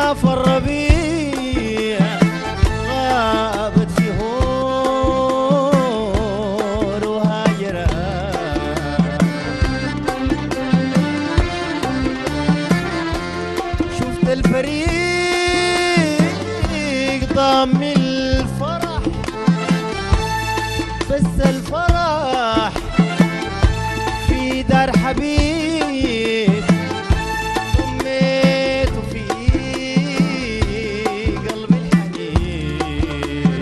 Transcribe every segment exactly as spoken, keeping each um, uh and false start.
طاف الربيع غابت شهور وهاجرت، شفت الفريق ضام الفرح، بس الفرح في دار حبيب ضميته في قلب الحنين.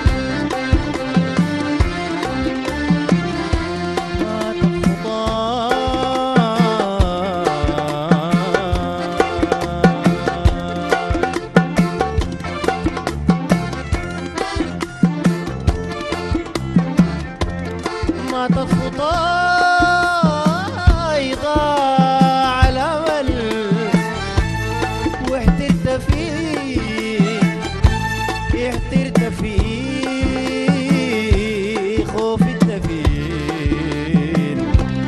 مات الخطاي مات الخطاي ضاع الامل، واحترت فيه احترت فيه خوف الدفين.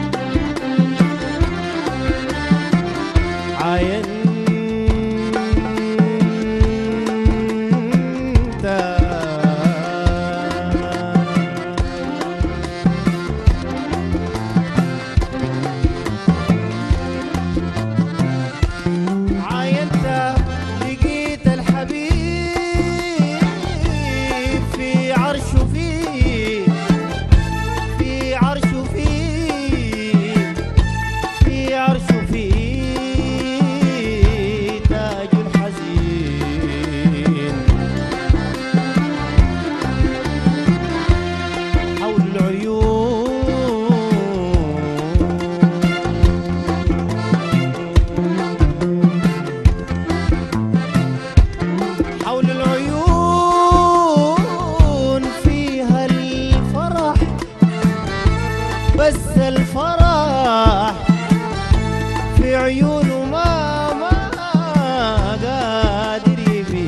عاينت لقيت الحبيب في عرشه فيه في عرشه فيه في عرشه فيه تاج الحزين. حول العيون حول العيون فيها الفرح، بس الفرح في عيونه ما ما قادر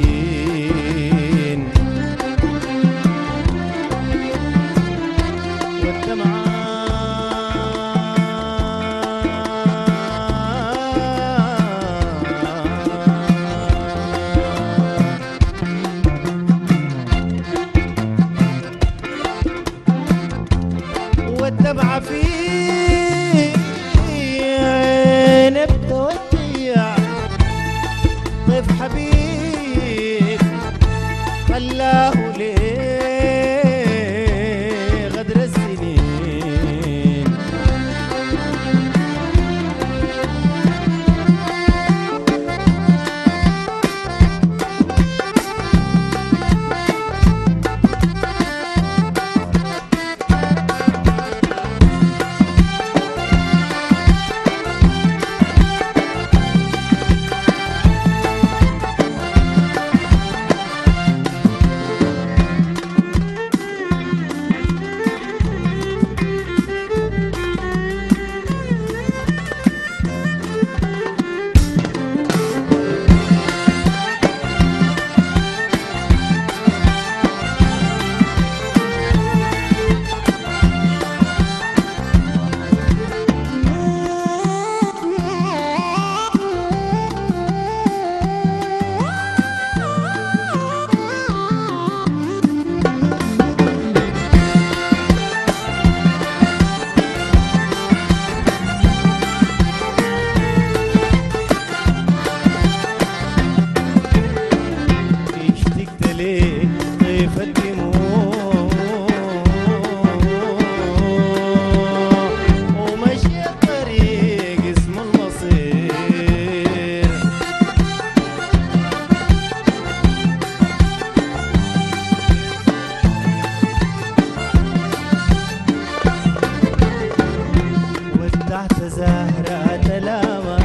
يبين. والدمعة والدمعة في عيني بتوديع ضيف حبيب خلاه ليه غدر السنين. ضيف الدموع ومشي الطريق اسم المصير. ودعت زهرة الأمان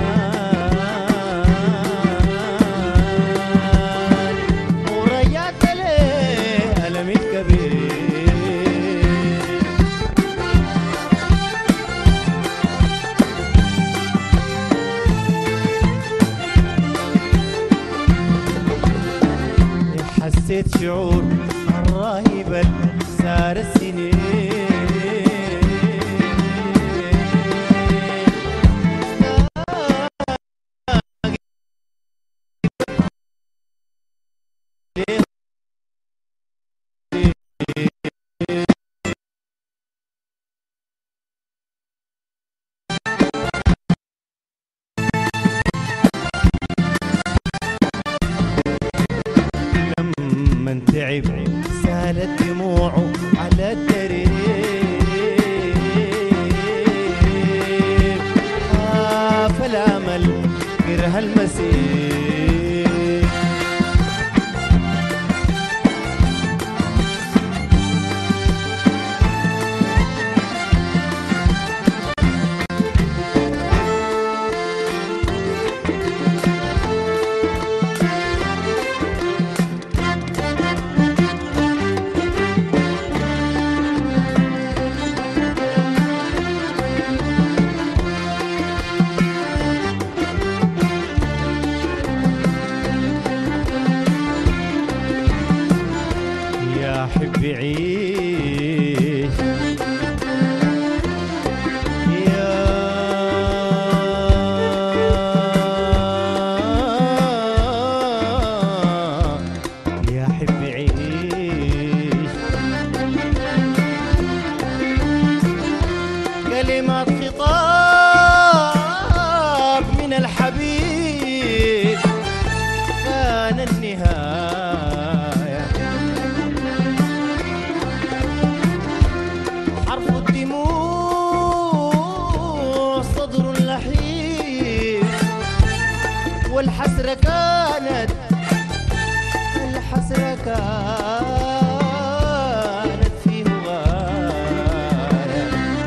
حسيت شعور رهيبا سار السنين. دموعه على الدرب. خاف الامل كره المسير. حبي عيش يا يا حبي عيش. كلمات خطاب من الحبيب كان النهاية. حرف الدموع صدر لحيم، والحسرة كانت الحسرة كانت فيه غاية.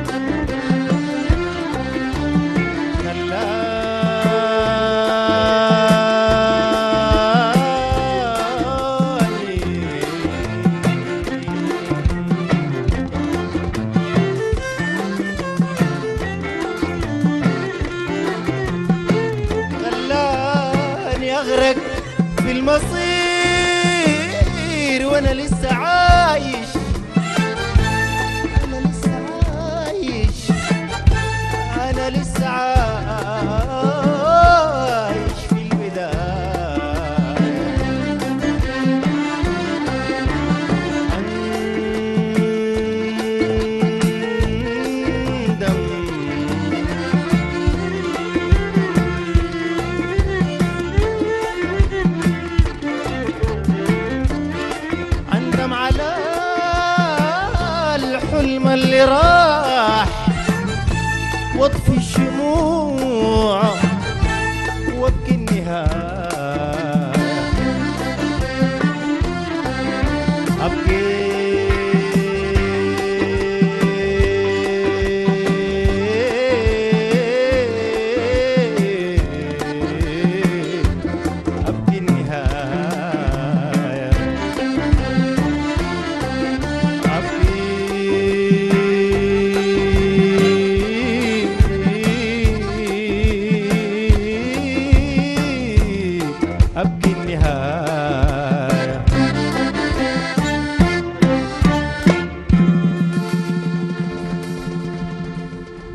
أغرق في المصير وأنا لسه عايش. أنا لسه عايش أنا لسه عايش في البداية. أندم الحلم اللي راح